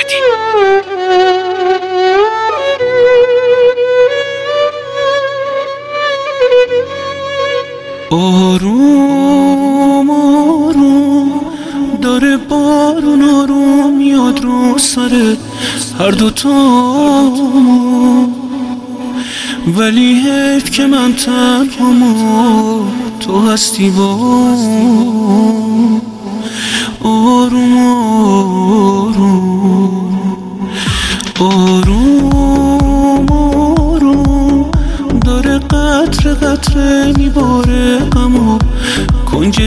آروم آروم داره بارون آروم میاد رو سر هر دوتامون، ولی حیف که من تنهام و تو هستی با. آروم آروم آروم آروم داره قطره قطره میباره غم و کنج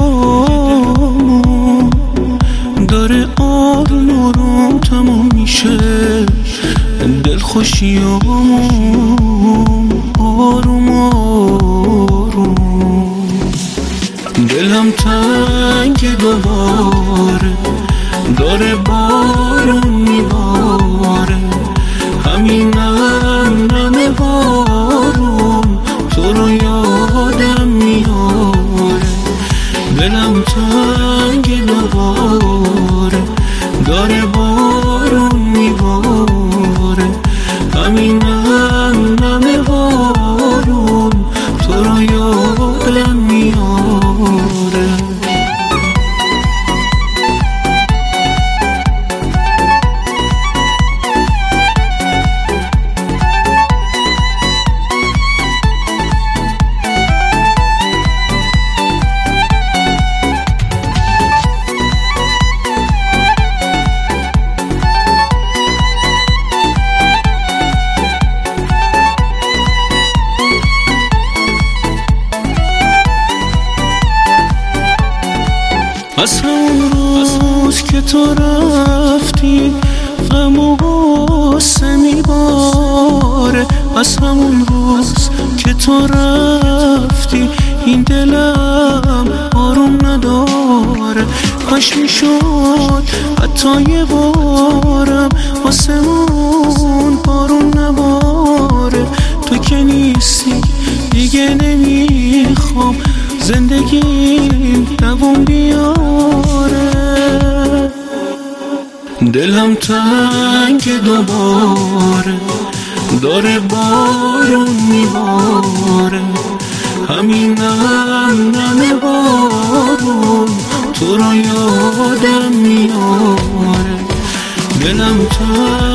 دلامو، داره آروم آروم تمام میشه دلخوشیامون. آروم آروم دلم تنگ دوباره، داره بارون میباره، همینم نمه بارون تو رو یادم میاره. دلم تنگ دوباره، داره بارون میباره، همینم نمه بارون تو رو یادم میاره. از همون روز که تو رفتی غم و غصه میباره، از همون روز که تو رفتی این دلم آروم نداره. کاش میشد حتی یه بارم آسمون بارون نباره. تو که نیستی دیگه نمیخوام زندگیم دوام بیاره. دلم تنگ دوباره، داره بارون میباره، همینم نمه بارون تو رو یادم میاره. دلم تنگ